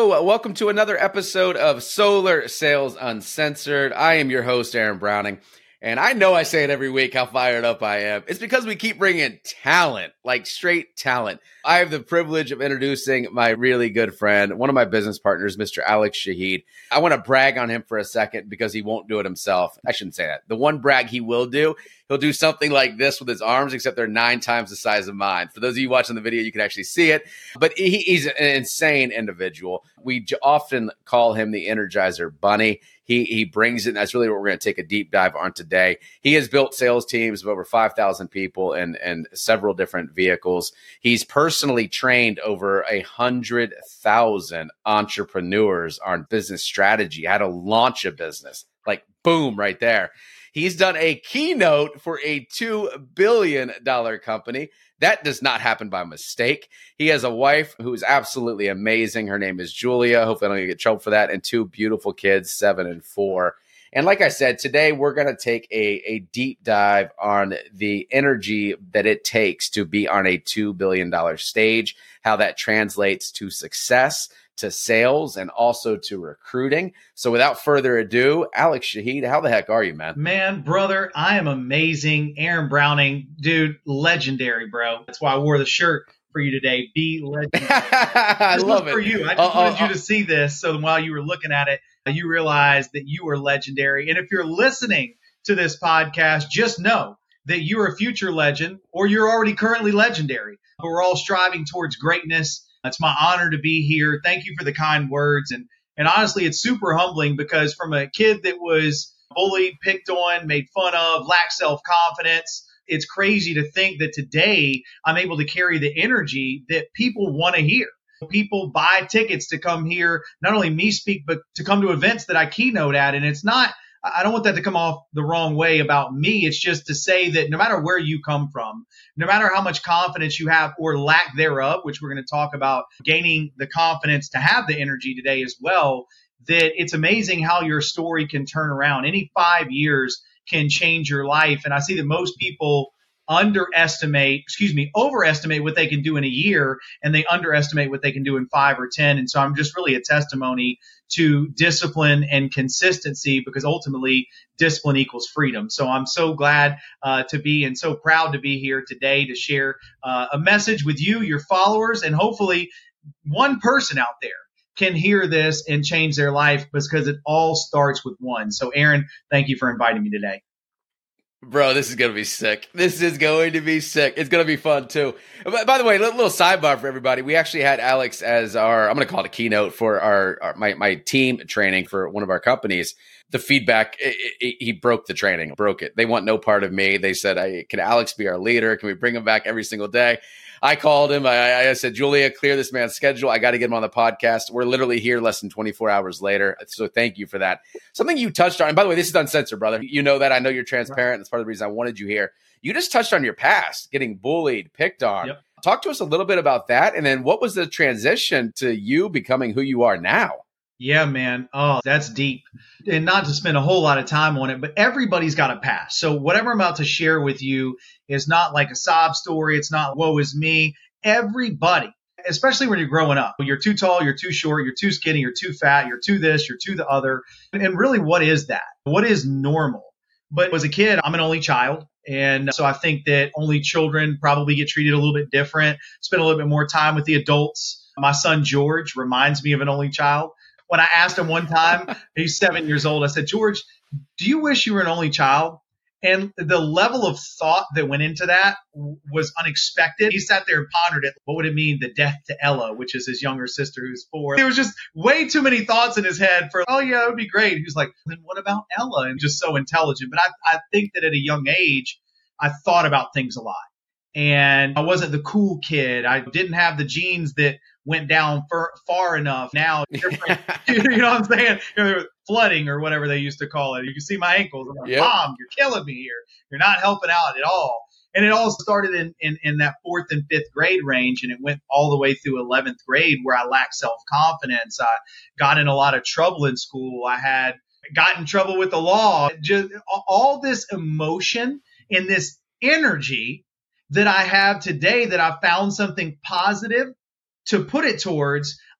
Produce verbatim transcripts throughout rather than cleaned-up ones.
Hello, welcome to another episode of Solar Sales Uncensored. I am your host, Aaron Browning, and I know I say it every week how fired up I am. It's because we keep bringing talent, like straight talent. I have the privilege of introducing my really good friend, one of my business partners, Mister Alex Shahid. I want to brag on him for a second because he won't do it himself. I shouldn't say that. The one brag he will do, he'll do something like this with his arms, except they're nine times the size of mine. For those of you watching the video, you can actually see it. But he, he's an insane individual. We j- often call him the Energizer Bunny. He he brings it, and that's really what we're going to take a deep dive on today. He has built sales teams of over five thousand people and, and several different vehicles. He's personally trained over one hundred thousand entrepreneurs on business strategy, how to launch a business. Like, boom, right there. He's done a keynote for a two billion dollars company. That does not happen by mistake. He has a wife who is absolutely amazing. Her name is Julia. Hopefully I don't get in trouble for that. And two beautiful kids, seven and four. And like I said, today we're going to take a, a deep dive on the energy that it takes to be on a two billion dollars stage, how that translates to success, to sales, and also to recruiting. So without further ado, Alex Shahid, how the heck are you, man? Man, brother, I am amazing. Aaron Browning, dude, legendary, bro. That's why I wore the shirt for you today. Be legendary. I this love was it. for you. I just uh, wanted uh, you to see this. So while you were looking at it, you realized that you were legendary. And if you're listening to this podcast, just know that you're a future legend or you're already currently legendary. But we're all striving towards greatness. It's my honor to be here. Thank you for the kind words. And and honestly, it's super humbling because from a kid that was bullied, picked on, made fun of, lacked self-confidence, it's crazy to think that today I'm able to carry the energy that people want to hear. People buy tickets to come hear not only me speak, but to come to events that I keynote at. And it's not, I don't want that to come off the wrong way about me. It's just to say that no matter where you come from, no matter how much confidence you have or lack thereof, which we're going to talk about gaining the confidence to have the energy today as well, that it's amazing how your story can turn around. Any five years can change your life. And I see that most people underestimate, excuse me, overestimate what they can do in a year, and they underestimate what they can do in five or ten. And so I'm just really a testimony to discipline and consistency, because ultimately discipline equals freedom. So I'm so glad uh, to be and so proud to be here today to share uh, a message with you, your followers, and hopefully one person out there can hear this and change their life, because it all starts with one. So Aaron, thank you for inviting me today. Bro, this is going to be sick. This is going to be sick. It's going to be fun, too. By the way, a little, little sidebar for everybody. We actually had Alex as our, I'm going to call it a keynote for our, our my, my team training for one of our companies. The feedback, it, it, he broke the training, broke it. They want no part of me. They said, I, can Alex be our leader? Can we bring him back every single day? I called him. I, I said, Julia, clear this man's schedule. I got to get him on the podcast. We're literally here less than twenty-four hours later. So thank you for that. Something you touched on, and by the way, this is uncensored, brother. You know that. I know you're transparent. That's part of the reason I wanted you here. You just touched on your past, getting bullied, picked on. Yep. Talk to us a little bit about that. And then what was the transition to you becoming who you are now? Yeah, man. Oh, that's deep. And not to spend a whole lot of time on it, but everybody's got a past. So whatever I'm about to share with you is not like a sob story. It's not woe is me. Everybody, especially when you're growing up, you're too tall, you're too short, you're too skinny, you're too fat, you're too this, you're too the other. And really, what is that? What is normal? But as a kid, I'm an only child. And so I think that only children probably get treated a little bit different, spend a little bit more time with the adults. My son, George, reminds me of an only child. When I asked him one time, he's seven years old, I said, George, do you wish you were an only child? And the level of thought that went into that was unexpected. He sat there and pondered it. What would it mean, the death to Ella, which is his younger sister who's four? There was just way too many thoughts in his head for, oh, yeah, it would be great. He was like, then what about Ella? And just so intelligent. But I, I think that at a young age, I thought about things a lot. And I wasn't the cool kid. I didn't have the genes that went down far, far enough. Now, different, you know what I'm saying? You know, flooding or whatever they used to call it. You can see my ankles. I'm like, yep. Mom, you're killing me here. You're not helping out at all. And it all started in, in, in that fourth and fifth grade range, and it went all the way through eleventh grade where I lacked self-confidence. I got in a lot of trouble in school. I had got in trouble with the law. Just all this emotion and this energy that I have today that I found something positive to put it towards,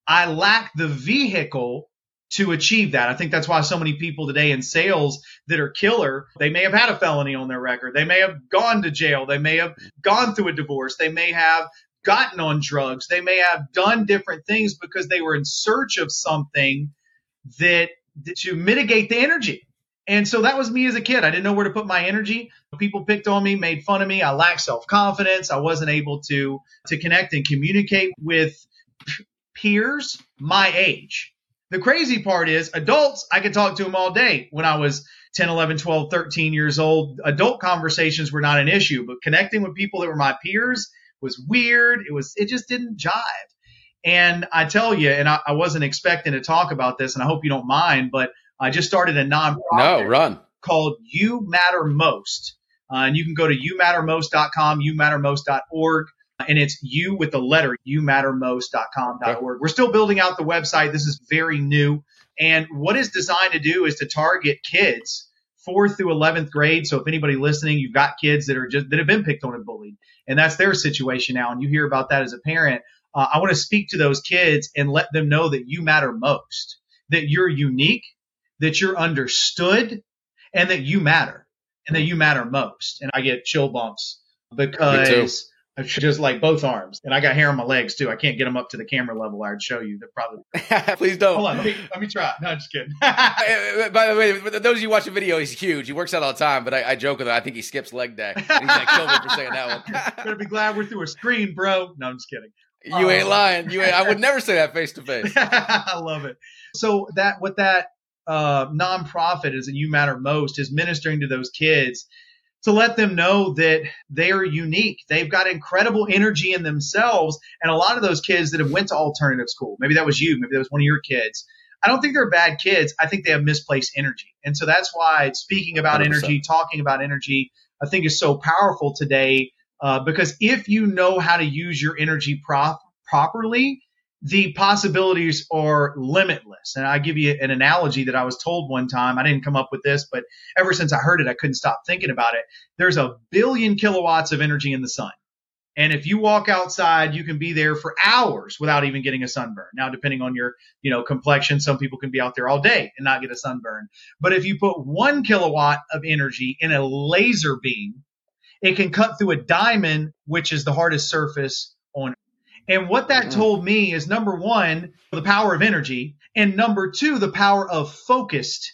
I lack the vehicle to achieve that. I think that's why so many people today in sales that are killer, they may have had a felony on their record. They may have gone to jail. They may have gone through a divorce. They may have gotten on drugs. They may have done different things because they were in search of something that, that to mitigate the energy. And so that was me as a kid. I didn't know where to put my energy. People picked on me, made fun of me. I lacked self-confidence. I wasn't able to, to connect and communicate with peers my age. The crazy part is adults, I could talk to them all day. When I was ten, eleven, twelve, thirteen years old, adult conversations were not an issue, but connecting with people that were my peers was weird. It was, it just didn't jive. And I tell you, and I, I wasn't expecting to talk about this, and I hope you don't mind, but I just started a nonprofit no, run. called You Matter Most. Uh, and you can go to you matter most dot com, you matter most dot org. And it's you with the letter, you matter most dot com dot org. We're still building out the website. This is very new. And what it's designed to do is to target kids fourth through eleventh grade. So if anybody listening, you've got kids that are just that have been picked on and bullied, and that's their situation now, and you hear about that as a parent, uh, I want to speak to those kids and let them know that you matter most, that you're unique, that you're understood, and that you matter, and that you matter most. And I get chill bumps because I just like both arms, and I got hair on my legs too. I can't get them up to the camera level. I'd show you. They're probably. Please don't. Hold on. Let me, let me try. No, I'm just kidding. By the way, for those of you watching the video, he's huge. He works out all the time, but I, I joke with him. I think he skips leg day. And he's like, kill me for saying that one. Better be glad we're through a screen, bro. No, I'm just kidding. You ain't lying. You ain't. I would never say that face to face. I love it. So that what that uh, nonprofit is, that You Matter Most, is ministering to those kids to let them know that they are unique. They've got incredible energy in themselves. And a lot of those kids that have went to alternative school, maybe that was you, maybe that was one of your kids, I don't think they're bad kids. I think they have misplaced energy. And so that's why speaking about one hundred percent energy, talking about energy, I think is so powerful today, uh, because if you know how to use your energy pro- properly, the possibilities are limitless. And I give you an analogy that I was told one time. I didn't come up with this, but ever since I heard it, I couldn't stop thinking about it. There's a billion kilowatts of energy in the sun. And if you walk outside, you can be there for hours without even getting a sunburn. Now, depending on your, you know, complexion, some people can be out there all day and not get a sunburn. But if you put one kilowatt of energy in a laser beam, it can cut through a diamond, which is the hardest surface on Earth. And what that told me is, number one, the power of energy, and number two, the power of focused.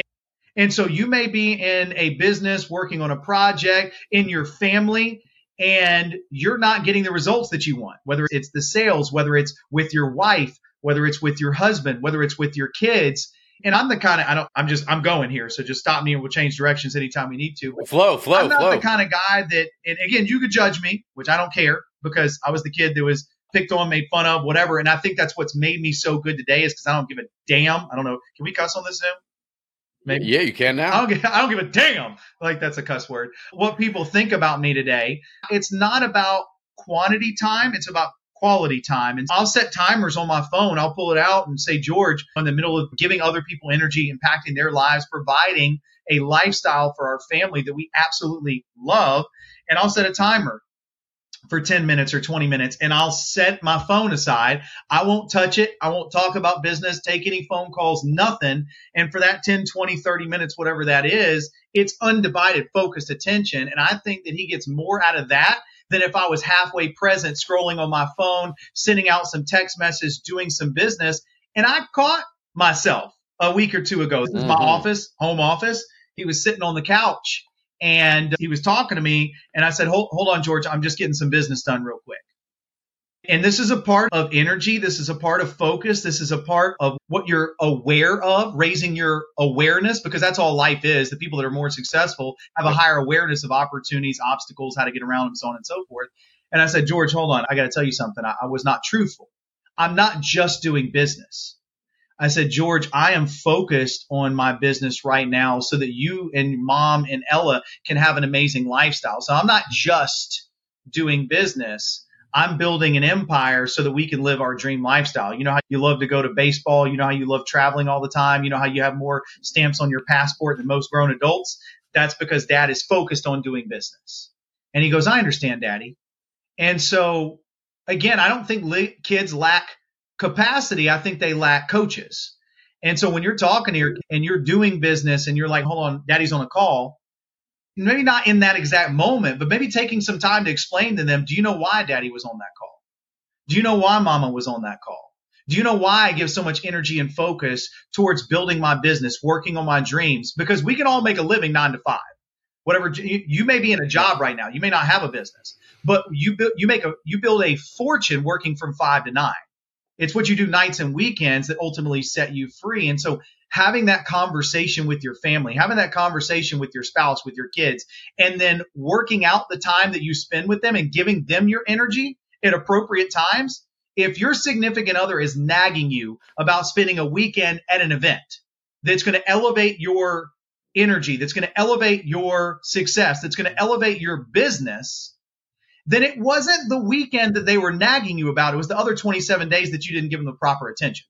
And so you may be in a business, working on a project, in your family, and you're not getting the results that you want, whether it's the sales, whether it's with your wife, whether it's with your husband, whether it's with your kids. And I'm the kind of, I don't, I'm just, I'm going here. So just stop me and we'll change directions anytime we need to. Flow, flow, I'm not flow. the kind of guy that, and again, you could judge me, which I don't care, because I was the kid that was picked on, made fun of, whatever. And I think that's what's made me so good today, is because I don't give a damn. I don't know. Can we cuss on this Zoom? Maybe. Yeah, you can now. I don't, give, I don't give a damn. Like, that's a cuss word. What people think about me today, it's not about quantity time. It's about quality time. And I'll set timers on my phone. I'll pull it out and say, George, in the middle of giving other people energy, impacting their lives, providing a lifestyle for our family that we absolutely love. And I'll set a timer for ten minutes or twenty minutes, and I'll set my phone aside. I won't touch it. I won't talk about business, take any phone calls, nothing. And for that ten, twenty, thirty minutes, whatever that is, it's undivided, focused attention. And I think that he gets more out of that than if I was halfway present, scrolling on my phone, sending out some text message, doing some business. And I caught myself a week or two ago. This is my mm-hmm. office, home office. He was sitting on the couch, and he was talking to me, and I said, hold, hold on, George, I'm just getting some business done real quick. And this is a part of energy. This is a part of focus. This is a part of what you're aware of, raising your awareness, because that's all life is. The people that are more successful have a higher awareness of opportunities, obstacles, how to get around them, so on and so forth. And I said, George, hold on. I got to tell you something. I, I was not truthful. I'm not just doing business. I said, George, I am focused on my business right now so that you and mom and Ella can have an amazing lifestyle. So I'm not just doing business. I'm building an empire so that we can live our dream lifestyle. You know how you love to go to baseball. You know how you love traveling all the time. You know how you have more stamps on your passport than most grown adults. That's because dad is focused on doing business. And he goes, I understand, daddy. And so, again, I don't think li- kids lack capacity, I think they lack coaches. And so when you're talking here and you're doing business and you're like, hold on, daddy's on a call, maybe not in that exact moment, but maybe taking some time to explain to them, do you know why daddy was on that call? Do you know why mama was on that call? Do you know why I give so much energy and focus towards building my business, working on my dreams? Because we can all make a living nine to five. Whatever, you, you may be in a job right now. You may not have a business, but you build, you make a, you build a fortune working from five to nine. It's what you do nights and weekends that ultimately set you free. And so having that conversation with your family, having that conversation with your spouse, with your kids, and then working out the time that you spend with them and giving them your energy at appropriate times. If your significant other is nagging you about spending a weekend at an event that's going to elevate your energy, that's going to elevate your success, that's going to elevate your business, then it wasn't the weekend that they were nagging you about. It was the other twenty-seven days that you didn't give them the proper attention.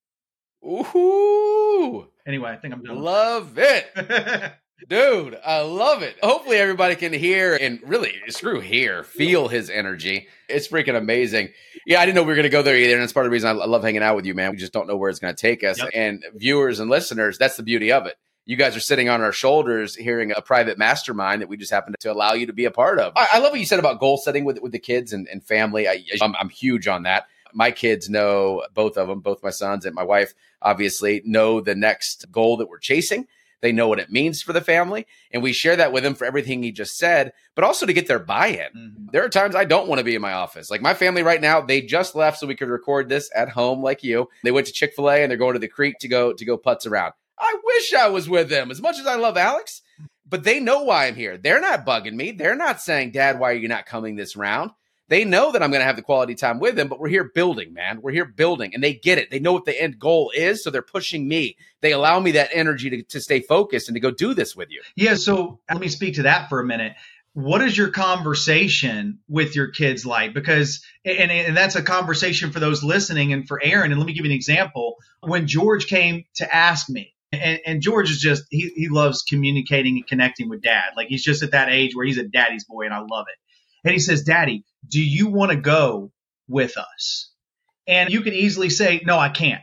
Ooh. Anyway, I think I'm done. Love it. Dude, I love it. Hopefully everybody can hear and really, screw hear, feel his energy. It's freaking amazing. Yeah, I didn't know we were going to go there either. And that's part of the reason I love hanging out with you, man. We just don't know where it's going to take us. Yep. And viewers and listeners, that's the beauty of it. You guys are sitting on our shoulders hearing a private mastermind that we just happen to allow you to be a part of. I, I love what you said about goal setting with, with the kids and, and family. I, I'm, I'm huge on that. My kids know, both of them, both my sons and my wife, obviously know the next goal that we're chasing. They know what it means for the family. And we share that with them for everything he just said, but also to get their buy-in. Mm-hmm. There are times I don't want to be in my office. Like my family right now, they just left so we could record this at home like you. They went to Chick-fil-A and they're going to the creek to go to go putz around. I wish I was with them as much as I love Alex, but they know why I'm here. They're not bugging me. They're not saying, Dad, why are you not coming this round? They know that I'm going to have the quality time with them, but we're here building, man. We're here building, and they get it. They know what the end goal is, so they're pushing me. They allow me that energy to, to stay focused and to go do this with you. Yeah, so let me speak to that for a minute. What is your conversation with your kids like? Because, and, and that's a conversation for those listening and for Aaron. And let me give you an example. When George came to ask me, and, and George is just, he, he loves communicating and connecting with dad. Like he's just at that age where he's a daddy's boy, and I love it. And he says, Daddy, do you want to go with us? And you could easily say, no, I can't,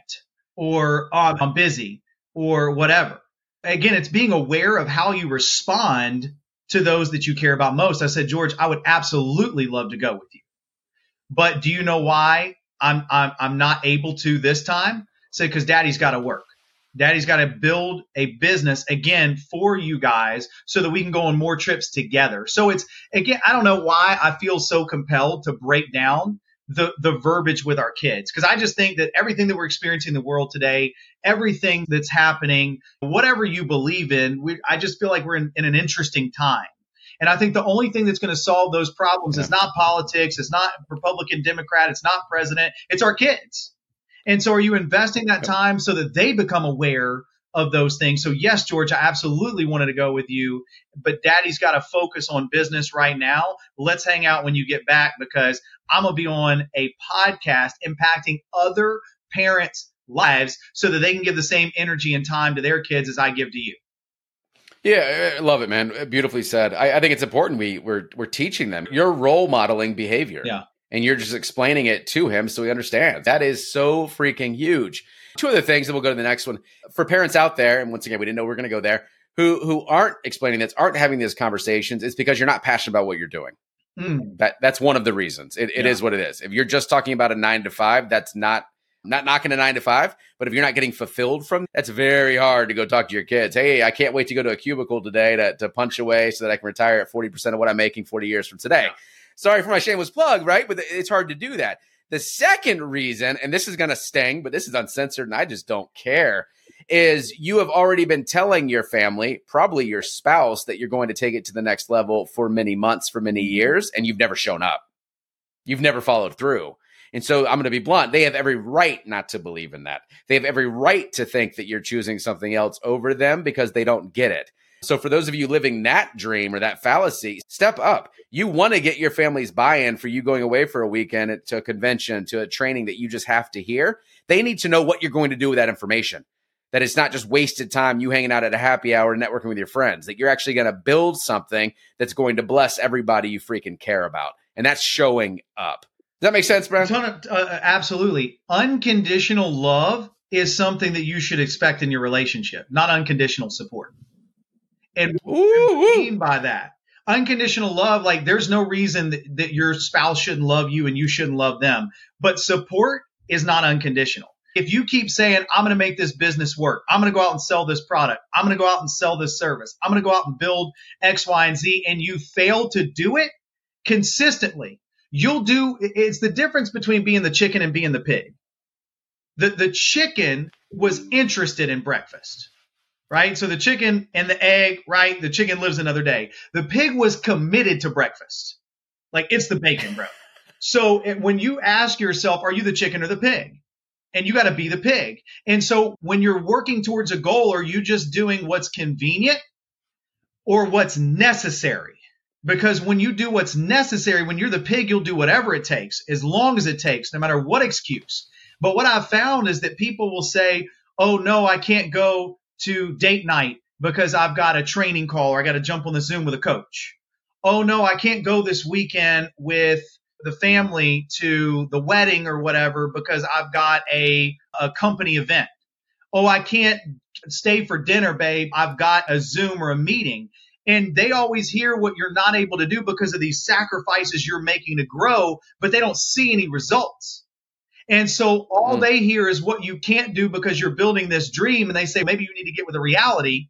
or oh, I'm busy, or whatever. Again, it's being aware of how you respond to those that you care about most. I said, George, I would absolutely love to go with you. But do you know why I'm I'm, I'm not able to this time? I said, because Daddy's got to work. Daddy's got to build a business again for you guys so that we can go on more trips together. So it's, again, I don't know why I feel so compelled to break down the, the verbiage with our kids. Because I just think that everything that we're experiencing in the world today, everything that's happening, whatever you believe in, we, I just feel like we're in, in an interesting time. And I think the only thing that's going to solve those problems yeah. is not politics. It's not Republican, Democrat. It's not president. It's our kids. And so are you investing that time so that they become aware of those things? So yes, George, I absolutely wanted to go with you, but Daddy's got to focus on business right now. Let's hang out when you get back, because I'm going to be on a podcast impacting other parents' lives so that they can give the same energy and time to their kids as I give to you. Yeah, I love it, man. Beautifully said. I, I think it's important we, we're, we're teaching them. You're role modeling behavior. Yeah. And you're just explaining it to him so he understands. That is so freaking huge. Two other things, and we'll go to the next one. For parents out there, and once again, we didn't know we were going to go there, who who aren't explaining this, aren't having these conversations, it's because you're not passionate about what you're doing. Mm. That That's one of the reasons. It, it yeah. is what it is. If you're just talking about a nine to five, that's not, not knocking a nine to five. But if you're not getting fulfilled from, that's very hard to go talk to your kids. Hey, I can't wait to go to a cubicle today to, to punch away so that I can retire at forty percent of what I'm making forty years from today. Yeah. Sorry for my shameless plug, right? But it's hard to do that. The second reason, and this is going to sting, but this is uncensored and I just don't care, is you have already been telling your family, probably your spouse, that you're going to take it to the next level for many months, for many years, and you've never shown up. You've never followed through. And so I'm going to be blunt. They have every right not to believe in that. They have every right to think that you're choosing something else over them because they don't get it. So for those of you living that dream or that fallacy, step up. You want to get your family's buy-in for you going away for a weekend to a convention, to a training that you just have to hear. They need to know what you're going to do with that information. That it's not just wasted time, you hanging out at a happy hour, networking with your friends, that you're actually going to build something that's going to bless everybody you freaking care about. And that's showing up. that make sense, Brian? Ton of, uh, absolutely. Unconditional love is something that you should expect in your relationship, not unconditional support. And what do I mean by that? Unconditional love, like there's no reason that, that your spouse shouldn't love you and you shouldn't love them. But support is not unconditional. If you keep saying, I'm going to make this business work, I'm going to go out and sell this product, I'm going to go out and sell this service, I'm going to go out and build X, Y, and Z, and you fail to do it consistently, you'll do, it's the difference between being the chicken and being the pig. The, the chicken was interested in breakfast. Right? So the chicken and the egg, right? The chicken lives another day. The pig was committed to breakfast. Like it's the bacon, bro. So it, when you ask yourself, are you the chicken or the pig? And you got to be the pig. And so when you're working towards a goal, are you just doing what's convenient or what's necessary? Because when you do what's necessary, when you're the pig, you'll do whatever it takes, as long as it takes, no matter what excuse. But what I've found is that people will say, oh, no, I can't go to date night because I've got a training call or I got to jump on the Zoom with a coach. Oh, no, I can't go this weekend with the family to the wedding or whatever because I've got a, a company event. Oh, I can't stay for dinner, babe. I've got a Zoom or a meeting. And they always hear what you're not able to do because of these sacrifices you're making to grow, but they don't see any results. And so all mm. they hear is what you can't do because you're building this dream. And they say, maybe you need to get with a reality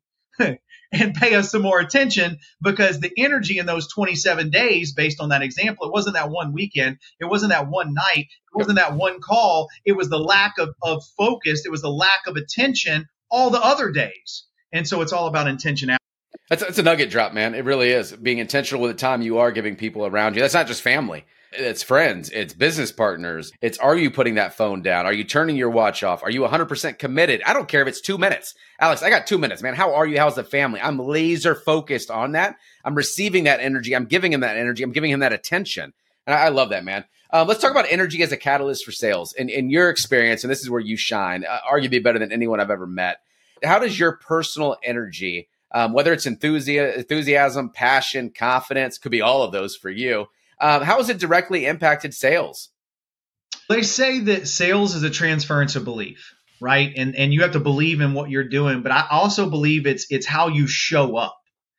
and pay us some more attention, because the energy in those twenty-seven days, based on that example, it wasn't that one weekend. It wasn't that one night. It wasn't that one call. It was the lack of, of focus. It was the lack of attention all the other days. And so it's all about intentionality. That's, that's a nugget drop, man. It really is. Being intentional with the time you are giving people around you. That's not just family. It's friends, it's business partners. It's, are you putting that phone down? Are you turning your watch off? Are you one hundred percent committed? I don't care if it's two minutes. Alex, I got two minutes, man. How are you? How's the family? I'm laser focused on that. I'm receiving that energy. I'm giving him that energy. I'm giving him that attention. And I, I love that, man. Um, let's talk about energy as a catalyst for sales. In, in your experience, and this is where you shine, uh, arguably better than anyone I've ever met. How does your personal energy, um, whether it's enthusiasm, enthusiasm, passion, confidence, could be all of those for you, Um, how has it directly impacted sales? They say that sales is a transference of belief, right? And and you have to believe in what you're doing. But I also believe it's it's how you show up.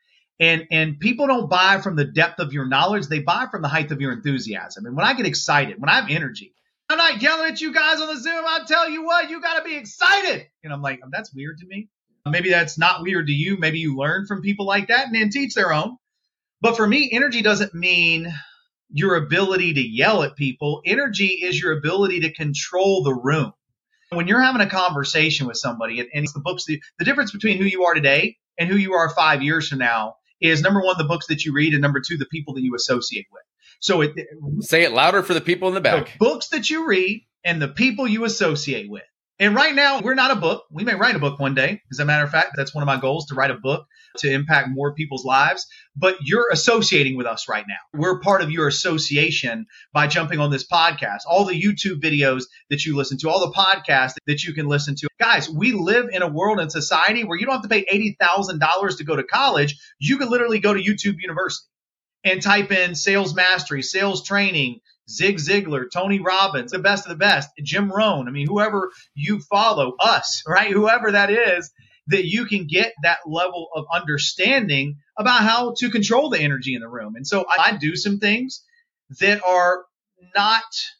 And and people don't buy from the depth of your knowledge. They buy from the height of your enthusiasm. And when I get excited, when I have energy, I'm not yelling at you guys on the Zoom. I tell you what, you got to be excited. And I'm like, that's weird to me. Maybe that's not weird to you. Maybe you learn from people like that and then teach their own. But for me, energy doesn't mean your ability to yell at people. Energy is your ability to control the room. When you're having a conversation with somebody, and, and it's the books, the, the difference between who you are today and who you are five years from now is, number one, the books that you read, and number two, the people that you associate with. So it, say it louder for the people in the back. The books that you read and the people you associate with. And right now, we're not a book. We may write a book one day. As a matter of fact, that's one of my goals, to write a book to impact more people's lives. But you're associating with us right now. We're part of your association by jumping on this podcast, all the YouTube videos that you listen to, all the podcasts that you can listen to. Guys, we live in a world and society where you don't have to pay eighty thousand dollars to go to college. You can literally go to YouTube University and type in sales mastery, sales training, Zig Ziglar, Tony Robbins, the best of the best, Jim Rohn. I mean, whoever you follow, us, right? Whoever that is, that you can get that level of understanding about how to control the energy in the room. And so I do some things that are not,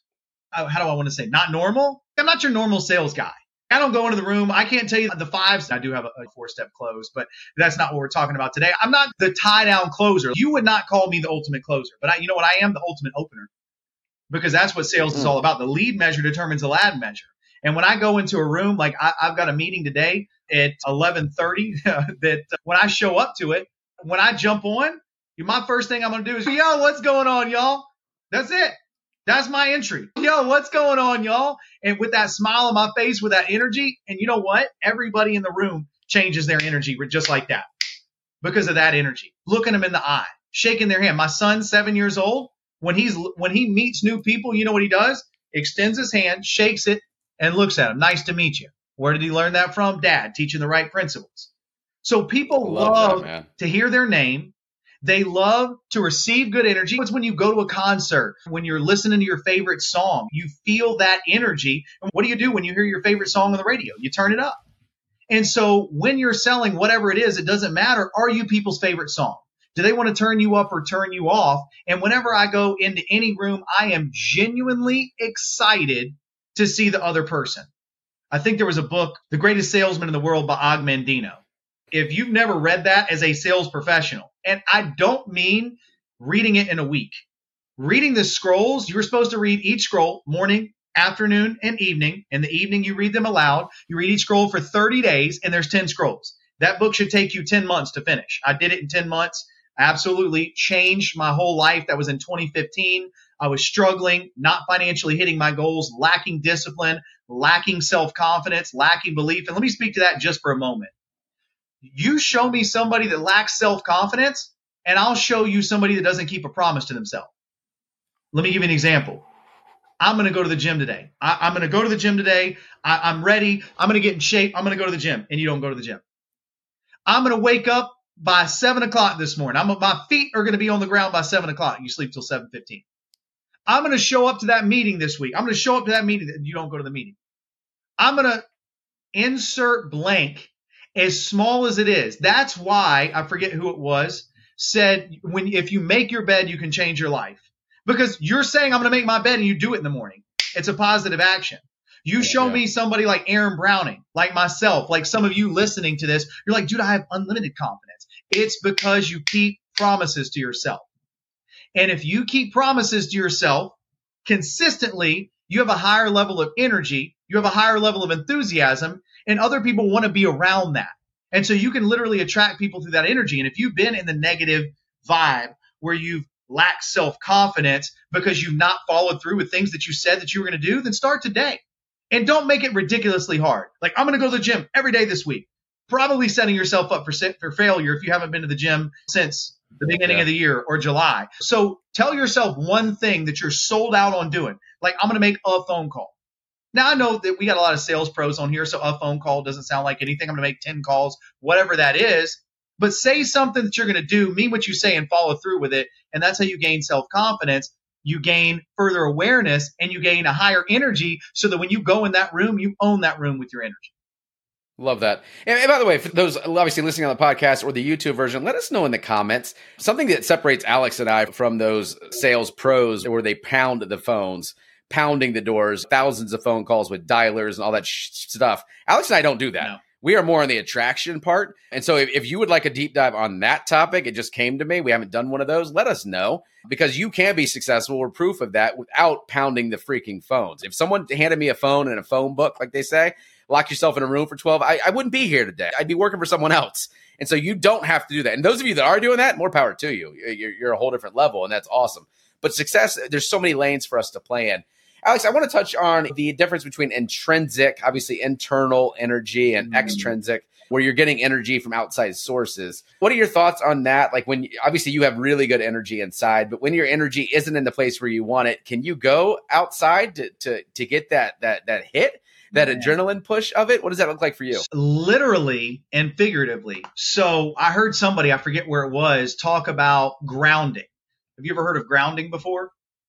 how do I want to say, not normal. I'm not your normal sales guy. I don't go into the room. I can't tell you the fives. I do have a, a four-step close, but that's not what we're talking about today. I'm not the tie-down closer. You would not call me the ultimate closer, but I, you know what? I am the ultimate opener, because that's what sales is all about. The lead measure determines the lag measure. And when I go into a room, like I, I've got a meeting today at eleven thirty, that when I show up to it, when I jump on, my first thing I'm going to do is, yo, what's going on, y'all? That's it. That's my entry. Yo, what's going on, y'all? And with that smile on my face, with that energy, and you know what? Everybody in the room changes their energy just like that because of that energy. Looking them in the eye, shaking their hand. My son's seven years old. When he's when he meets new people, you know what he does? Extends his hand, shakes it, and looks at them. Nice to meet you. Where did he learn that from? Dad, teaching the right principles. So people love, love that, to hear their name. They love to receive good energy. It's when you go to a concert, when you're listening to your favorite song, you feel that energy. And what do you do when you hear your favorite song on the radio? You turn it up. And so when you're selling whatever it is, it doesn't matter. Are you people's favorite song? Do they want to turn you up or turn you off? And whenever I go into any room, I am genuinely excited to see the other person. I think there was a book, The Greatest Salesman in the World by Og Mandino. If you've never read that as a sales professional, and I don't mean reading it in a week, reading the scrolls, you're supposed to read each scroll morning, afternoon, and evening. In the evening, you read them aloud. You read each scroll for thirty days, and there's ten scrolls. That book should take you ten months to finish. I did it in ten months. Absolutely changed my whole life. That was in twenty fifteen. I was struggling, not financially hitting my goals, lacking discipline, lacking self-confidence, lacking belief. And let me speak to that just for a moment. You show me somebody that lacks self-confidence, and I'll show you somebody that doesn't keep a promise to themselves. Let me give you an example. I'm going to go to the gym today. I, I'm going to go to the gym today. I, I'm ready. I'm going to get in shape. I'm going to go to the gym, and you don't go to the gym. I'm going to wake up by seven o'clock this morning. I'm, my feet are going to be on the ground by seven o'clock. You sleep till seven fifteen. I'm going to show up to that meeting this week. I'm going to show up to that meeting. You don't go to the meeting. I'm going to insert blank as small as it is. That's why, I forget who it was, said, when if you make your bed, you can change your life. Because you're saying, I'm going to make my bed, and you do it in the morning. It's a positive action. You show yeah. me somebody like Aaron Browning, like myself, like some of you listening to this, you're like, dude, I have unlimited confidence. It's because you keep promises to yourself. And if you keep promises to yourself consistently, you have a higher level of energy, you have a higher level of enthusiasm, and other people want to be around that. And so you can literally attract people through that energy. And if you've been in the negative vibe where you've lacked self-confidence because you've not followed through with things that you said that you were going to do, then start today. And don't make it ridiculously hard. Like, I'm going to go to the gym every day this week. Probably setting yourself up for, for failure if you haven't been to the gym since the beginning yeah. of the year or July. So tell yourself one thing that you're sold out on doing. Like, I'm going to make a phone call. Now, I know that we got a lot of sales pros on here, so a phone call doesn't sound like anything. I'm going to make ten calls, whatever that is. But say something that you're going to do, mean what you say, and follow through with it. And that's how you gain self-confidence. You gain further awareness, and you gain a higher energy so that when you go in that room, you own that room with your energy. Love that. And, and by the way, for those obviously listening on the podcast or the YouTube version, let us know in the comments something that separates Alex and I from those sales pros where they pound the phones, pounding the doors, thousands of phone calls with dialers and all that sh- stuff. Alex and I don't do that. No. We are more on the attraction part. And so if, if you would like a deep dive on that topic, it just came to me. We haven't done one of those. Let us know, because you can be successful. We're proof of that without pounding the freaking phones. If someone handed me a phone and a phone book, like they say, lock yourself in a room for twelve, I, I wouldn't be here today. I'd be working for someone else. And so you don't have to do that. And those of you that are doing that, more power to you. You're, you're a whole different level, and that's awesome. But success, there's so many lanes for us to play in. Alex, I want to touch on the difference between intrinsic, obviously internal energy, and mm. extrinsic, where you're getting energy from outside sources. What are your thoughts on that? Like, when obviously you have really good energy inside, but when your energy isn't in the place where you want it, can you go outside to to, to get that that that hit, that yeah. adrenaline push of it? What does that look like for you? Literally and figuratively. So I heard somebody, I forget where it was, talk about grounding. Have you ever heard of grounding before?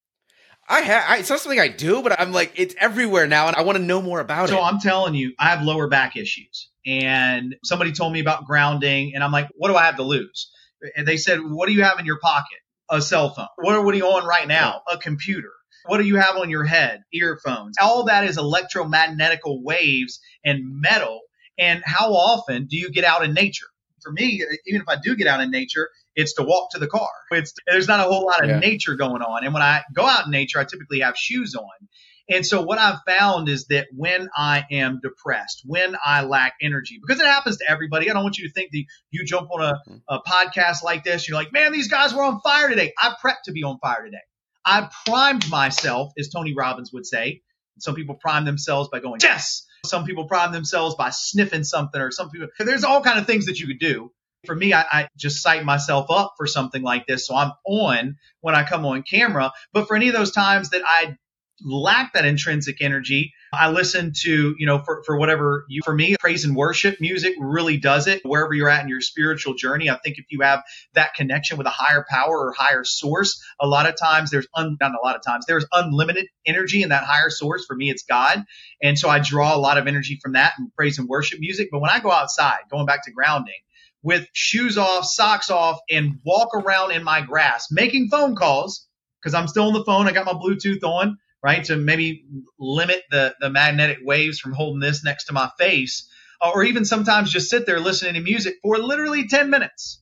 I have. It's not something I do, but I'm like, it's everywhere now, and I want to know more about so it. So I'm telling you, I have lower back issues, and somebody told me about grounding, and I'm like, what do I have to lose? And they said, what do you have in your pocket? A cell phone. What are, what are you on right now? A computer. What do you have on your head? Earphones. All that is electromagnetical waves and metal. And how often do you get out in nature? For me, even if I do get out in nature, it's to walk to the car. It's there's not a whole lot of yeah. nature going on. And when I go out in nature, I typically have shoes on. And so what I've found is that when I am depressed, when I lack energy, because it happens to everybody. I don't want you to think that you jump on a, a podcast like this, you're like, man, these guys were on fire today. I prepped to be on fire today. I primed myself, as Tony Robbins would say. Some people prime themselves by going, yes. Some people prime themselves by sniffing something, or some people, there's all kind of things that you could do. For me, I, I just psych myself up for something like this. So I'm on when I come on camera. But for any of those times that I lack that intrinsic energy, I listen to, you know, for, for whatever you, for me, praise and worship music really does it wherever you're at in your spiritual journey. I think if you have that connection with a higher power or higher source, a lot of times there's, un, not a lot of times, there's unlimited energy in that higher source. For me, it's God. And so I draw a lot of energy from that and praise and worship music. But when I go outside, going back to grounding, with shoes off, socks off, and walk around in my grass, making phone calls, because I'm still on the phone. I got my Bluetooth on, right, to maybe limit the, the magnetic waves from holding this next to my face, uh, or even sometimes just sit there listening to music for literally ten minutes.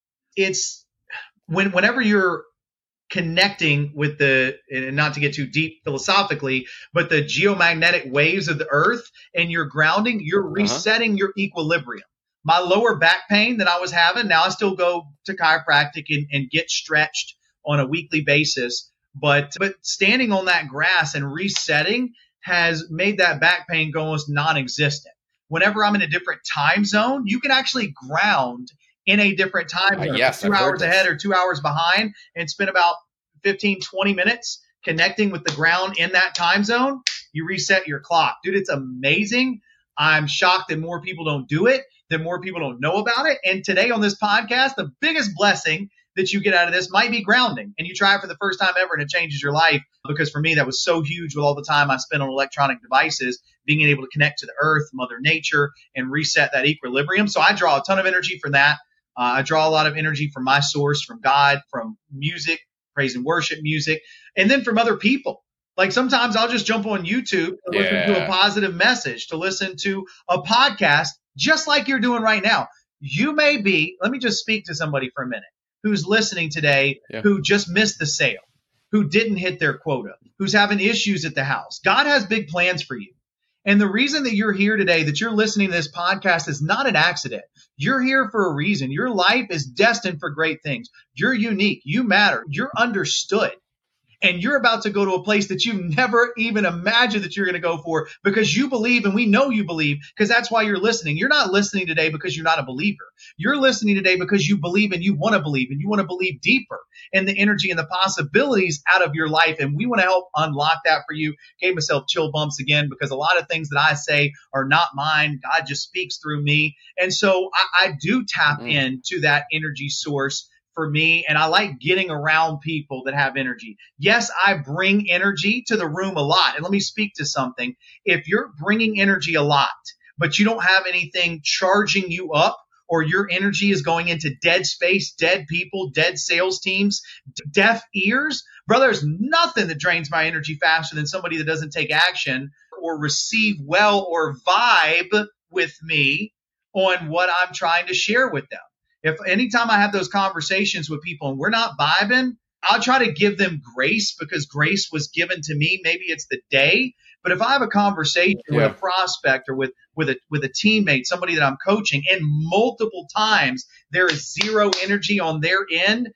It's when whenever you're connecting with the, and not to get too deep philosophically, but the geomagnetic waves of the earth and you're grounding, you're resetting uh-huh. your equilibrium. My lower back pain that I was having, now I still go to chiropractic and, and get stretched on a weekly basis. But but standing on that grass and resetting has made that back pain go almost non-existent. Whenever I'm in a different time zone, you can actually ground in a different time zone. Uh, yes, two I've hours ahead or two hours behind and spend about fifteen, twenty minutes connecting with the ground in that time zone. You reset your clock. Dude, it's amazing. I'm shocked that more people don't do it, that more people don't know about it. And today on this podcast, the biggest blessing that you get out of this might be grounding. And you try it for the first time ever and it changes your life. Because for me, that was so huge with all the time I spent on electronic devices, being able to connect to the earth, Mother Nature, and reset that equilibrium. So I draw a ton of energy from that. Uh, I draw a lot of energy from my source, from God, from music, praise and worship music, and then from other people. Like sometimes I'll just jump on YouTube to listen yeah. to a positive message, to listen to a podcast, just like you're doing right now. You may be, let me just speak to somebody for a minute, who's listening today, yeah. who just missed the sale, who didn't hit their quota, who's having issues at the house. God has big plans for you. And the reason that you're here today, that you're listening to this podcast is not an accident. You're here for a reason. Your life is destined for great things. You're unique. You matter. You're understood. And you're about to go to a place that you never even imagined that you're going to go for because you believe, and we know you believe, because that's why you're listening. You're not listening today because you're not a believer. You're listening today because you believe and you want to believe and you want to believe deeper in the energy and the possibilities out of your life. And we want to help unlock that for you. Gave myself chill bumps again because a lot of things that I say are not mine. God just speaks through me. And so I, I do tap mm. into that energy source for me, and I like getting around people that have energy. Yes, I bring energy to the room a lot. And let me speak to something. If you're bringing energy a lot, but you don't have anything charging you up, or your energy is going into dead space, dead people, dead sales teams, deaf ears, brother, there's nothing that drains my energy faster than somebody that doesn't take action or receive well or vibe with me on what I'm trying to share with them. If anytime I have those conversations with people and we're not vibing, I'll try to give them grace because grace was given to me. Maybe it's the day. But if I have a conversation yeah. with a prospect or with, with a with a teammate, somebody that I'm coaching, and multiple times there is zero energy on their end,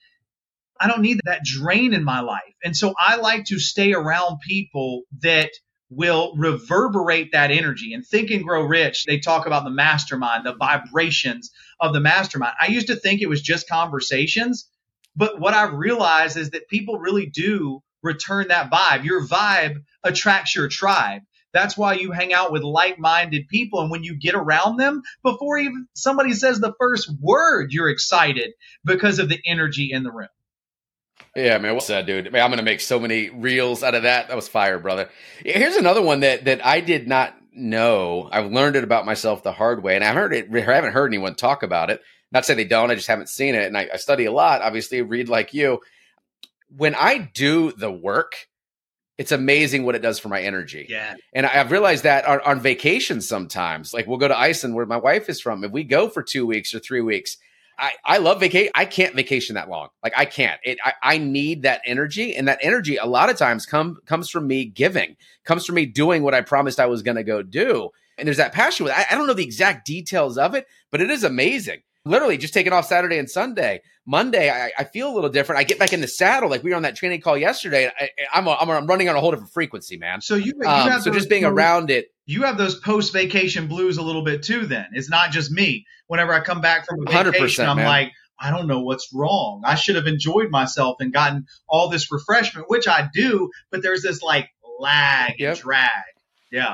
I don't need that drain in my life. And so I like to stay around people that will reverberate that energy. And Think and Grow Rich, they talk about the mastermind, the vibrations of the mastermind. I used to think it was just conversations, but what I've realized is that people really do return that vibe. Your vibe attracts your tribe. That's why you hang out with like-minded people. And when you get around them, before even somebody says the first word, you're excited because of the energy in the room. Yeah, man, what's that, dude? Man, I'm going to make so many reels out of that. That was fire, brother. Here's another one that that I did not know. I've learned it about myself the hard way, and I heard it. I haven't heard anyone talk about it. Not to say they don't. I just haven't seen it, and I, I study a lot. Obviously, read like you. When I do the work, it's amazing what it does for my energy. Yeah, and I've realized that on, on vacation sometimes. Like we'll go to Iceland, where my wife is from. If we go for two weeks or three weeks. I, I love vacation. I can't vacation that long. Like I can't. It. I, I need that energy, and that energy a lot of times come comes from me giving, comes from me doing what I promised I was going to go do. And there's that passion with. I, I don't know the exact details of it, but it is amazing. Literally, just taking off Saturday and Sunday. Monday, I, I feel a little different. I get back in the saddle, like we were on that training call yesterday. I, I'm, a, I'm, a, I'm running on a whole different frequency, man. So you, you um, have so just being around it. You have those post-vacation blues a little bit too. Then it's not just me. Whenever I come back from a vacation, I'm man. like, I don't know what's wrong. I should have enjoyed myself and gotten all this refreshment, which I do. But there's this like lag Yep. and drag. Yeah.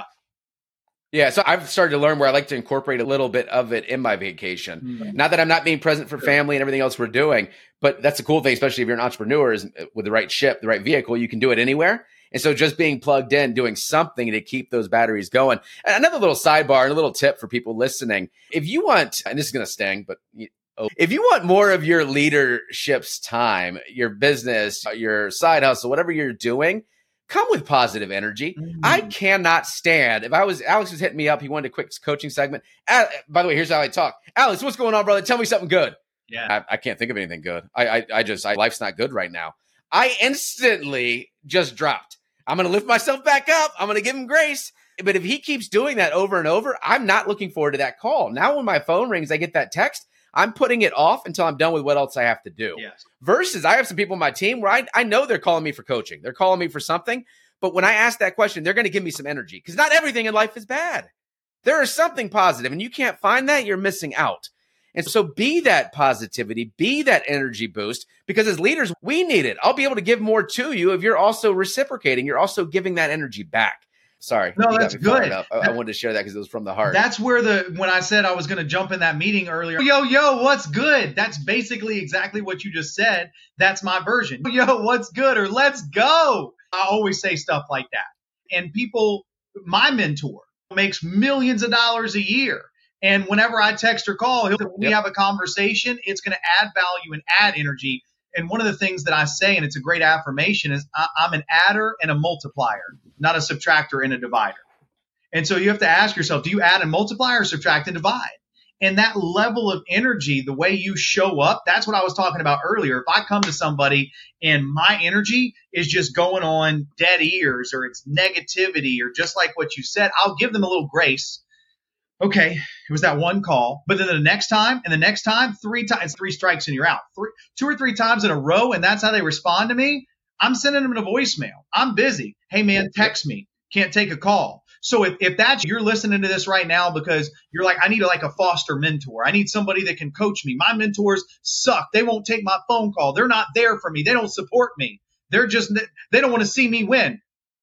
Yeah, so I've started to learn where I like to incorporate a little bit of it in my vacation. Mm-hmm. Not that I'm not being present for family and everything else we're doing, but that's a cool thing, especially if you're an entrepreneur, is with the right ship, the right vehicle, you can do it anywhere. And so just being plugged in, doing something to keep those batteries going. And another little sidebar and a little tip for people listening. If you want, and this is going to sting, but if you want more of your leadership's time, your business, your side hustle, whatever you're doing, come with positive energy. Mm-hmm. I cannot stand, if I was, Alex was hitting me up, he wanted a quick coaching segment. Uh, by the way, here's how I talk. Alex, what's going on, brother? Tell me something good. Yeah. I, I can't think of anything good. I, I, I just, I, life's not good right now. I instantly just dropped. I'm going to lift myself back up. I'm going to give him grace. But if he keeps doing that over and over, I'm not looking forward to that call. Now when my phone rings, I get that text. I'm putting it off until I'm done with what else I have to do. Yes. Versus I have some people on my team where I, I know they're calling me for coaching. They're calling me for something. But when I ask that question, they're going to give me some energy because not everything in life is bad. There is something positive, and you can't find that, you're missing out. And so be that positivity, be that energy boost, because as leaders, we need it. I'll be able to give more to you if you're also reciprocating. You're also giving that energy back. Sorry. No, that's good. I, I wanted to share that because it was from the heart. That's where the, when I said I was going to jump in that meeting earlier, yo, yo, what's good? That's basically exactly what you just said. That's my version. Yo, what's good? Or let's go. I always say stuff like that. And people, my mentor makes millions of dollars a year. And whenever I text or call, he'll, we yep. have a conversation, it's going to add value and add energy. And one of the things that I say, and it's a great affirmation, is I, I'm an adder and a multiplier, not a subtractor and a divider. And so you have to ask yourself, do you add and multiply or subtract and divide? And that level of energy, the way you show up, that's what I was talking about earlier. If I come to somebody and my energy is just going on dead ears, or it's negativity, or just like what you said, I'll give them a little grace. Okay, it was that one call, but then the next time and the next time, three times, three strikes and you're out. Three, two or three times in a row, and that's how they respond to me. I'm sending them a voicemail. I'm busy. Hey man, text me. Can't take a call. So if, if that's, you're listening to this right now because you're like, I need a, like a foster mentor. I need somebody that can coach me. My mentors suck. They won't take my phone call. They're not there for me. They don't support me. They're just, they don't want to see me win.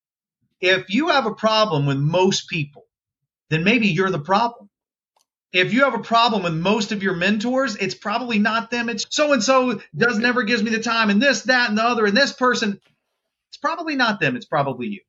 If you have a problem with most people, then maybe you're the problem. If you have a problem with most of your mentors, it's probably not them. It's so-and-so does never gives me the time, and this, that, and the other, and this person. It's probably not them. It's probably you.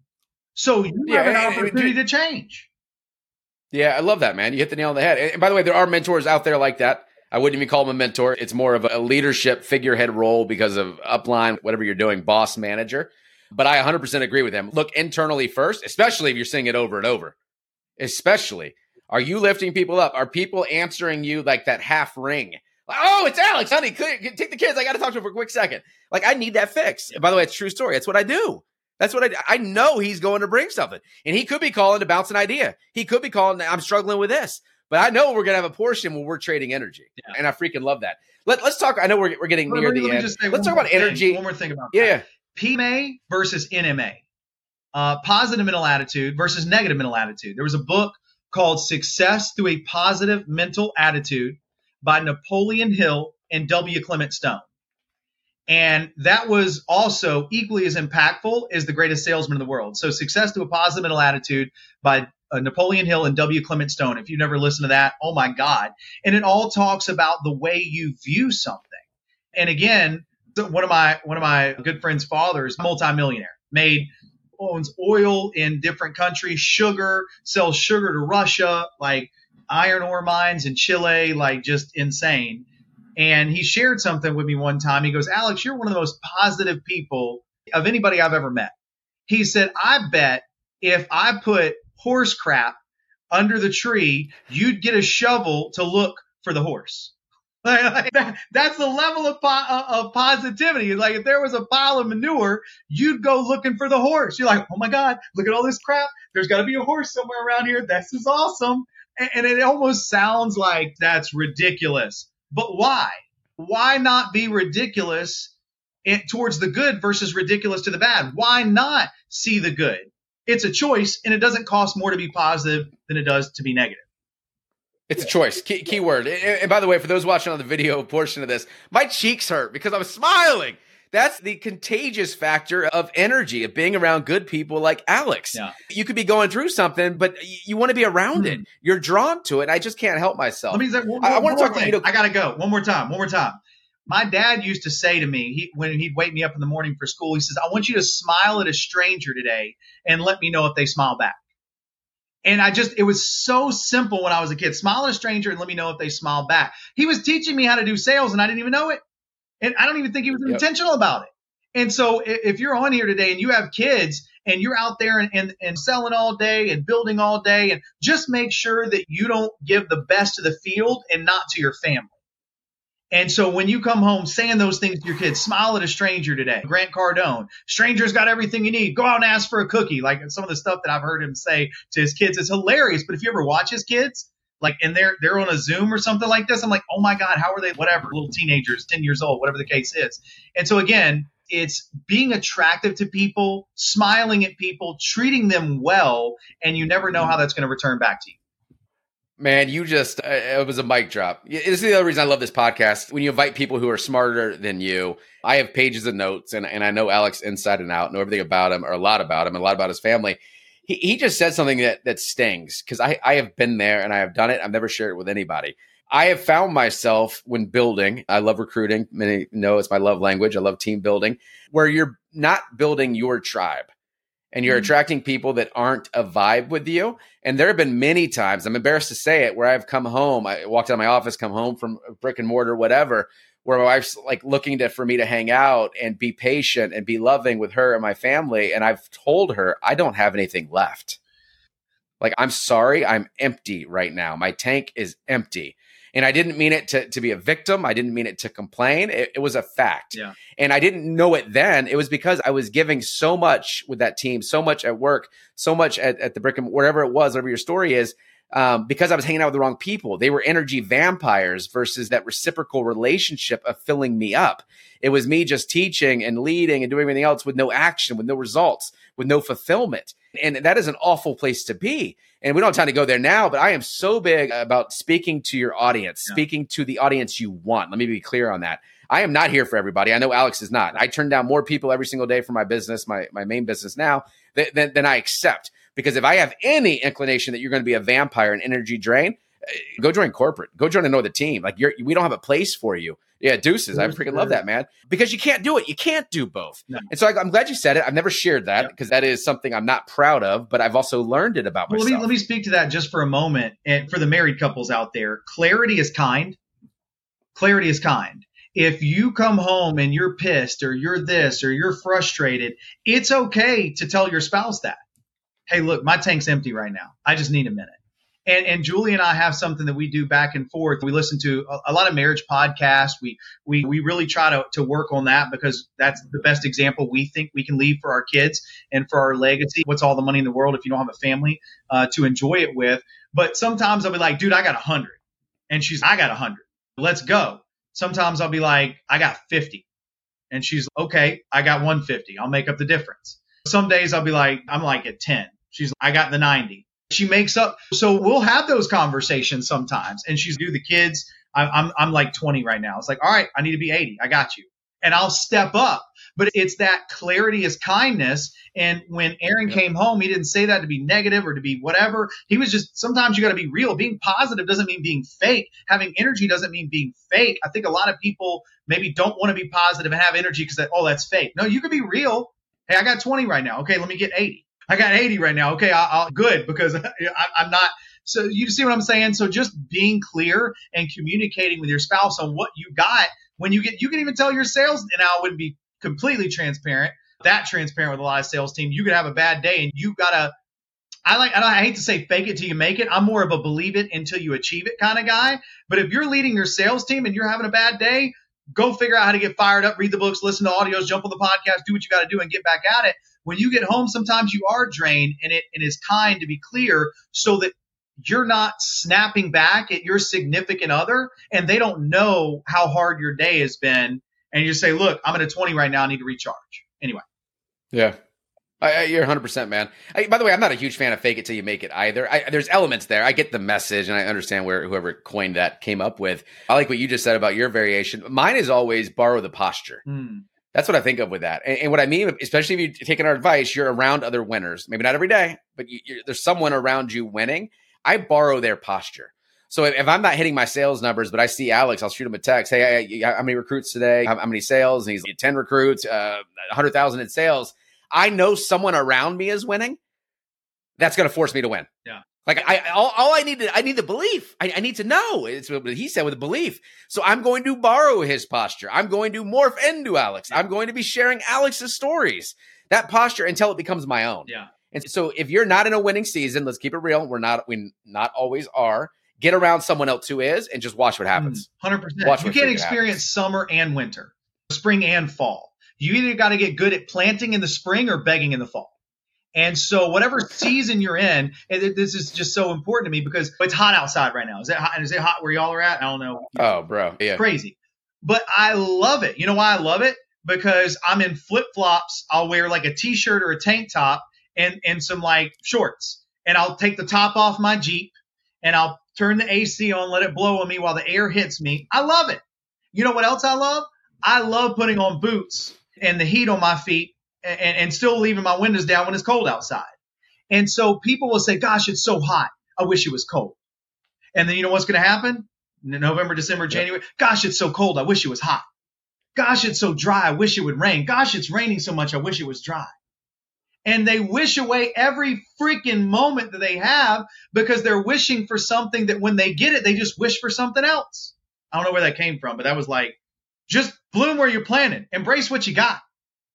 So you yeah, have an and, opportunity and, to change. Yeah, I love that, man. You hit the nail on the head. And by the way, there are mentors out there like that. I wouldn't even call them a mentor. It's more of a leadership figurehead role because of upline, whatever you're doing, boss, manager. But I one hundred percent agree with him. Look internally first, especially if you're seeing it over and over. Especially, are you lifting people up? Are people answering you like that half ring? Like, oh, it's Alex, honey. Take the kids. I got to talk to him for a quick second. Like, I need that fix. And by the way, it's a true story. That's what I do. That's what I do. I know he's going to bring something. And he could be calling to bounce an idea. He could be calling, I'm struggling with this. But I know we're going to have a portion where we're trading energy. Yeah. And I freaking love that. Let, let's talk. I know we're, we're getting let, near let, the let end. Let's talk about thing, energy. One more thing about yeah, that. Yeah. P M A versus N M A. Uh, positive mental attitude versus negative mental attitude. There was a book called Success Through a Positive Mental Attitude by Napoleon Hill and W. Clement Stone. And that was also equally as impactful as The Greatest Salesman in the World. So Success Through a Positive Mental Attitude by uh, Napoleon Hill and W. Clement Stone. If you've never listened to that, oh my God. And it all talks about the way you view something. And again, one of my one of my good friends' fathers, multimillionaire, made owns oil in different countries, sugar, sells sugar to Russia, like iron ore mines in Chile, like just insane. And he shared something with me one time. He goes, Alex, you're one of the most positive people of anybody I've ever met. He said, I bet if I put horse crap under the tree, you'd get a shovel to look for the horse. Like, that, that's the level of, po- of positivity. Like if there was a pile of manure, you'd go looking for the horse. You're like, oh my God, look at all this crap. There's got to be a horse somewhere around here. This is awesome. And, and it almost sounds like that's ridiculous. But why? Why not be ridiculous in, towards the good versus ridiculous to the bad? Why not see the good? It's a choice, and it doesn't cost more to be positive than it does to be negative. It's a choice. Key, key word. And by the way, for those watching on the video portion of this, my cheeks hurt because I was smiling. That's the contagious factor of energy, of being around good people like Alex. Yeah. You could be going through something, but you, you want to be around Mm-hmm. it. You're drawn to it. I just can't help myself. Let me say, one, I, I want to talk thing. about, you know, I got to go. One more time. One more time. My dad used to say to me, he, when he'd wake me up in the morning for school, he says, I want you to smile at a stranger today and let me know if they smile back. And I just, it was so simple when I was a kid. Smile at a stranger and let me know if they smile back. He was teaching me how to do sales and I didn't even know it. And I don't even think he was Yep. intentional about it. And so if you're on here today and you have kids and you're out there and, and, and selling all day and building all day, and just make sure that you don't give the best to the field and not to your family. And so when you come home saying those things to your kids, smile at a stranger today. Grant Cardone, stranger's got everything you need. Go out and ask for a cookie. Like some of the stuff that I've heard him say to his kids is hilarious. But if you ever watch his kids, like, and they're they're on a Zoom or something like this, I'm like, oh my God, how are they? Whatever, little teenagers, ten years old, whatever the case is. And so again, it's being attractive to people, smiling at people, treating them well, and you never know how that's going to return back to you. Man, you just, uh, it was a mic drop. This is the other reason I love this podcast. When you invite people who are smarter than you, I have pages of notes, and, and I know Alex inside and out, know everything about him, or a lot about him, and a lot about his family. He, he just said something that, that stings, because I, I have been there and I have done it. I've never shared it with anybody. I have found myself when building, I love recruiting. Many know it's my love language. I love team building, where you're not building your tribe. And you're attracting people that aren't a vibe with you. And there have been many times, I'm embarrassed to say it, where I've come home, I walked out of my office, come home from brick and mortar, whatever, where my wife's like looking to, for me to hang out and be patient and be loving with her and my family. And I've told her, I don't have anything left. Like, I'm sorry, I'm empty right now. My tank is empty. And I didn't mean it to, to be a victim. I didn't mean it to complain. It, it was a fact. Yeah. And I didn't know it then. It was because I was giving so much with that team, so much at work, so much at, at the brick and wherever it was, whatever your story is, um, because I was hanging out with the wrong people. They were energy vampires versus that reciprocal relationship of filling me up. It was me just teaching and leading and doing everything else with no action, with no results, with no fulfillment. And that is an awful place to be. And we don't have time to go there now, but I am so big about speaking to your audience, yeah. speaking to the audience you want. Let me be clear on that. I am not here for everybody. I know Alex is not. I turn down more people every single day for my business, my, my main business now, th- than, than I accept. Because if I have any inclination that you're going to be a vampire and energy drain, go join corporate. Go join another team. Like you're, we don't have a place for you. Yeah, deuces. I freaking love that, man. Because you can't do it. You can't do both. No. And so I, I'm glad you said it. I've never shared that because yeah. that is something I'm not proud of, but I've also learned it about well, myself. Let me, let me speak to that just for a moment. And for the married couples out there, clarity is kind. Clarity is kind. If you come home and you're pissed or you're this or you're frustrated, it's okay to tell your spouse that. Hey, look, my tank's empty right now. I just need a minute. And, and Julie and I have something that we do back and forth. We listen to a, a lot of marriage podcasts. We we we really try to, to work on that because that's the best example we think we can leave for our kids and for our legacy. What's all the money in the world if you don't have a family uh, to enjoy it with? But sometimes I'll be like, dude, I got a hundred. And she's, I got a hundred. Let's go. Sometimes I'll be like, I got fifty. And she's, okay, I got one hundred fifty. I'll make up the difference. Some days I'll be like, I'm like at ten. She's, I got the ninety. She makes up. So we'll have those conversations sometimes. And she's do the kids. I, I'm I'm like twenty right now. It's like, all right, I need to be eighty. I got you. And I'll step up. But it's that clarity is kindness. And when Aaron yep. came home, he didn't say that to be negative or to be whatever. He was just, sometimes you got to be real. Being positive doesn't mean being fake. Having energy doesn't mean being fake. I think a lot of people maybe don't want to be positive and have energy because, oh, that's fake. No, you can be real. Hey, I got twenty right now. Okay, let me get eighty. I got eighty right now. Okay, I'll, I'll good because I, I'm not. So you see what I'm saying? So just being clear and communicating with your spouse on what you got when you get, you can even tell your sales. And I wouldn't be completely transparent, that transparent with a lot of sales team. You could have a bad day and you gotta. I like. I, don't, I hate to say fake it till you make it. I'm more of a believe it until you achieve it kind of guy. But if you're leading your sales team and you're having a bad day, go figure out how to get fired up, read the books, listen to audios, jump on the podcast, do what you got to do, and get back at it. When you get home, sometimes you are drained, and it, it is kind to be clear so that you're not snapping back at your significant other, and they don't know how hard your day has been. And you just say, look, I'm at a twenty right now. I need to recharge. Anyway. Yeah. I, I, you're one hundred percent, man. I, by the way, I'm not a huge fan of fake it till you make it either. I, there's elements there. I get the message, and I understand where whoever coined that came up with. I like what you just said about your variation. Mine is always borrow the posture. Hmm. That's what I think of with that. And, and what I mean, especially if you're taking our advice, you're around other winners. Maybe not every day, but you, you're, there's someone around you winning. I borrow their posture. So if, if I'm not hitting my sales numbers, but I see Alex, I'll shoot him a text. Hey, I, I, how many recruits today? How, how many sales? And he's like, ten recruits, uh, one hundred thousand in sales. I know someone around me is winning. That's going to force me to win. Yeah. Like I, all, all I need to, I need the belief. I, I need to know. It's what he said with the belief. So I'm going to borrow his posture. I'm going to morph into Alex. I'm going to be sharing Alex's stories, that posture until it becomes my own. Yeah. And so if you're not in a winning season, let's keep it real. We're not, we not always are. Get around someone else who is and just watch what happens. one hundred percent. Watch you can't experience happens. Summer and winter, spring and fall. You either got to get good at planting in the spring or begging in the fall. And so whatever season you're in, and this is just so important to me because it's hot outside right now. Is it hot? Is it hot where y'all are at? I don't know. Oh, bro. Yeah. It's crazy. But I love it. You know why I love it? Because I'm in flip-flops. I'll wear like a t-shirt or a tank top and, and some like shorts. And I'll take the top off my Jeep and I'll turn the A C on, let it blow on me while the air hits me. I love it. You know what else I love? I love putting on boots and the heat on my feet. And, and still leaving my windows down when it's cold outside. And so people will say, gosh, it's so hot. I wish it was cold. And then you know what's going to happen? November, December, January. Yep. Gosh, it's so cold. I wish it was hot. Gosh, it's so dry. I wish it would rain. Gosh, it's raining so much. I wish it was dry. And they wish away every freaking moment that they have because they're wishing for something that when they get it, they just wish for something else. I don't know where that came from, but that was like, just bloom where you're planted. Embrace what you got.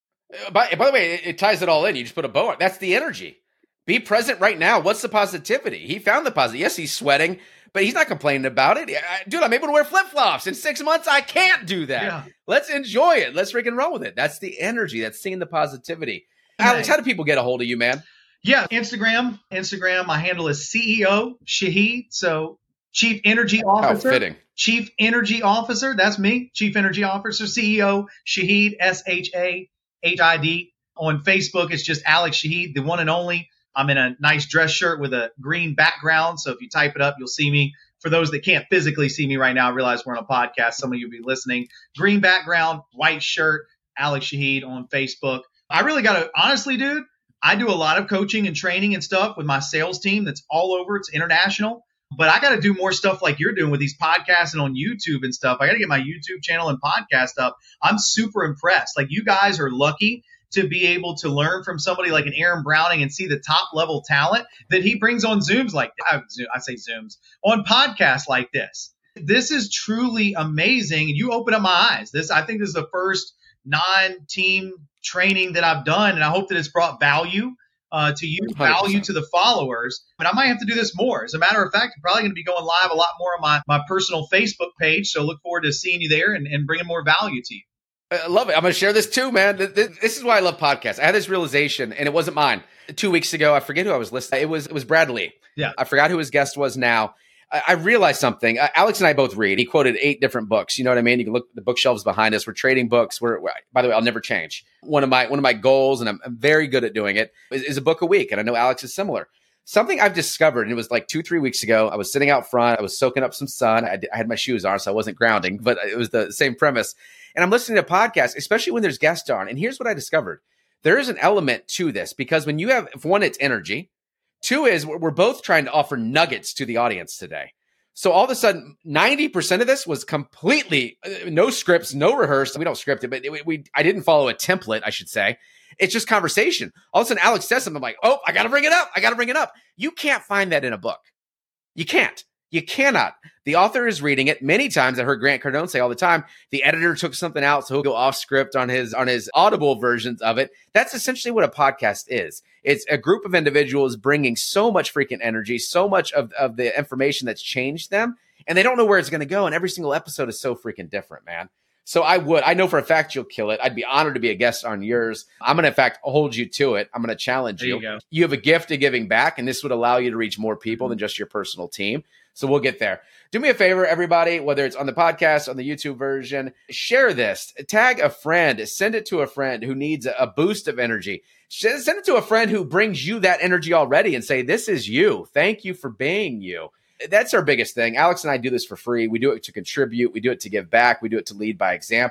By, by the way, it, it ties it all in. You just put a bow on. That's the energy. Be present right now. What's the positivity? He found the positive. Yes, he's sweating, but he's not complaining about it. I, dude, I'm able to wear flip-flops. In six months, I can't do that. Yeah. Let's enjoy it. Let's freaking roll with it. That's the energy. That's seeing the positivity. Nice. Alex, how do people get a hold of you, man? Yeah, Instagram. Instagram. My handle is C E O Shahid. So Chief Energy Officer. How fitting. Chief Energy Officer. That's me. Chief Energy Officer. C E O Shahid. S H A H I D. On Facebook, it's just Alex Shahid, the one and only. I'm in a nice dress shirt with a green background. So if you type it up, you'll see me. For those that can't physically see me right now, I realize we're on a podcast. Some of you will be listening. Green background, white shirt, Alex Shahid on Facebook. I really got to, honestly, dude, I do a lot of coaching and training and stuff with my sales team that's all over. It's international. But I got to do more stuff like you're doing with these podcasts and on YouTube and stuff. I got to get my YouTube channel and podcast up. I'm super impressed. Like, you guys are lucky to be able to learn from somebody like an Aaron Browning and see the top level talent that he brings on Zooms like I say Zooms on podcasts like this. This is truly amazing. You open up my eyes. This, I think this is the first non-team training that I've done, and I hope that it's brought value uh, to you, value one hundred percent to the followers. But I might have to do this more. As a matter of fact, I'm probably going to be going live a lot more on my, my personal Facebook page. So look forward to seeing you there and, and bringing more value to you. I love it. I'm going to share this too, man. This is why I love podcasts. I had this realization, and it wasn't mine. Two weeks ago, I forget who I was listening. It was it was Brad Lee. Yeah. I forgot who his guest was now. I, I realized something. Alex and I both read. He quoted eight different books. You know what I mean? You can look at the bookshelves behind us. We're trading books. We're, we're by the way, I'll never change. One of my one of my goals, and I'm, I'm very good at doing it, is, is a book a week. And I know Alex is similar. Something I've discovered, and it was like two, three weeks ago. I was sitting out front. I was soaking up some sun. I, I had my shoes on, so I wasn't grounding, but it was the same premise. And I'm listening to podcasts, especially when there's guests on. And here's what I discovered. There is an element to this because when you have, for one, it's energy. Two is we're both trying to offer nuggets to the audience today. So all of a sudden, ninety percent of this was completely uh, no scripts, no rehearsed. We don't script it, but it, we I didn't follow a template, I should say. It's just conversation. All of a sudden, Alex says something. I'm like, oh, I got to bring it up. I got to bring it up. You can't find that in a book. You can't. You cannot. The author is reading it. Many times I heard Grant Cardone say all the time, the editor took something out, so he'll go off script on his on his Audible versions of it. That's essentially what a podcast is. It's a group of individuals bringing so much freaking energy, so much of, of the information that's changed them, and they don't know where it's going to go. And every single episode is so freaking different, man. So I would, I know for a fact you'll kill it. I'd be honored to be a guest on yours. I'm going to, in fact, hold you to it. I'm going to challenge you. There you go. You have a gift of giving back, and this would allow you to reach more people than just your personal team. So we'll get there. Do me a favor, everybody, whether it's on the podcast, on the YouTube version, share this, tag a friend, send it to a friend who needs a boost of energy. Send it to a friend who brings you that energy already and say, this is you. Thank you for being you. That's our biggest thing. Alex and I do this for free. We do it to contribute. We do it to give back. We do it to lead by example.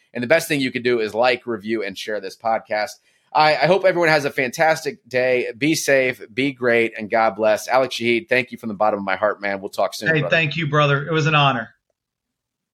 And the best thing you can do is like, review, and share this podcast. I, I hope everyone has a fantastic day. Be safe, be great, and God bless. Alex Shaheed, thank you from the bottom of my heart, man. We'll talk soon. Hey, brother. Thank you, brother. It was an honor.